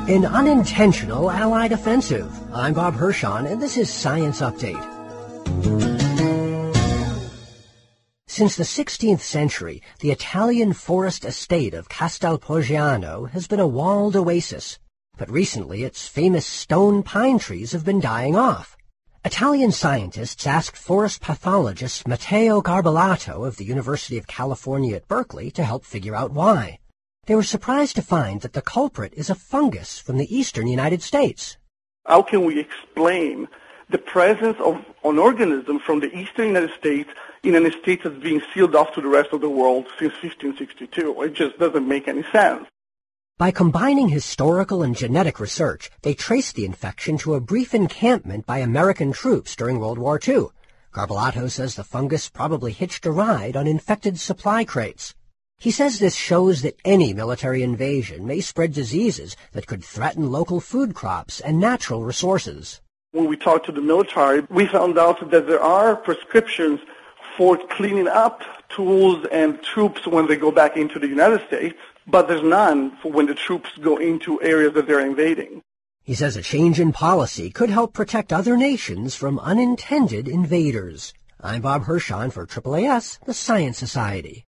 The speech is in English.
An unintentional Allied offensive. I'm Bob Hirschon, and this is Science Update. Since the 16th century, the Italian forest estate of Castelpogiano has been a walled oasis. But recently, its famous stone pine trees have been dying off. Italian scientists asked forest pathologist Matteo Garbellato of the University of California at Berkeley to help figure out why. They were surprised to find that the culprit is a fungus from the eastern United States. How can we explain the presence of an organism from the eastern United States in an estate that's being sealed off to the rest of the world since 1562? It just doesn't make any sense. By combining historical and genetic research, they traced the infection to a brief encampment by American troops during World War II. Garbellato says the fungus probably hitched a ride on infected supply crates. He says this shows that any military invasion may spread diseases that could threaten local food crops and natural resources. When we talked to the military, we found out that there are prescriptions for cleaning up tools and troops when they go back into the United States, but there's none for when the troops go into areas that they're invading. He says a change in policy could help protect other nations from unintended invaders. I'm Bob Hirschon for AAAS, the Science Society.